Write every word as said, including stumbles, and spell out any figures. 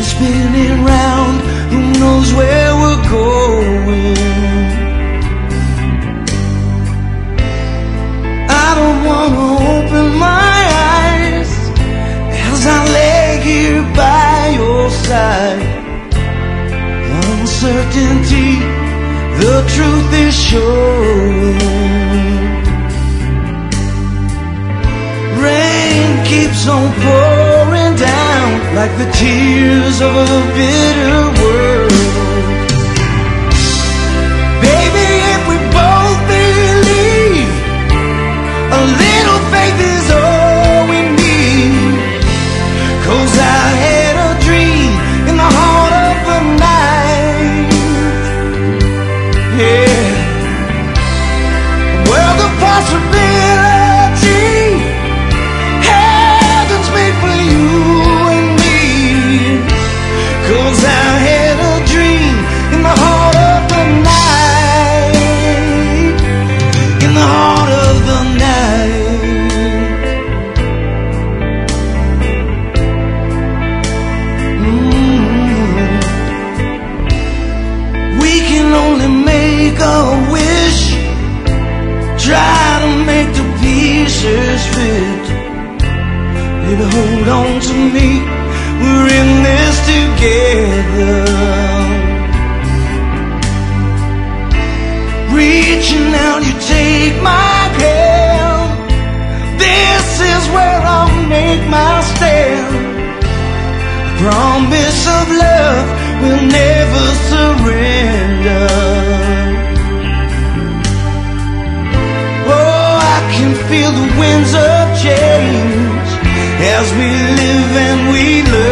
we're spinning round, who knows where we're going. I don't wanna open my eyes as I lay here by your side. Uncertainty, the truth is showing. Rain keeps on pouring down like the tears of a bitter world. Baby, if we both believe, a little faith is all we need. 'Cause I had a dream in the heart of the night. Yeah, a world of possibility, heaven's made for you and me. 'Cause I had a dream in the heart of the night, in the heart of the night. Mm. We can only make a wish, try to make the pieces fit. Baby, hold on to me, we're in this together. Reaching out, you take my hand. This is where I'll make my stand. Promise of love will never surrender. Oh, I can feel the winds of change as we live and we learn.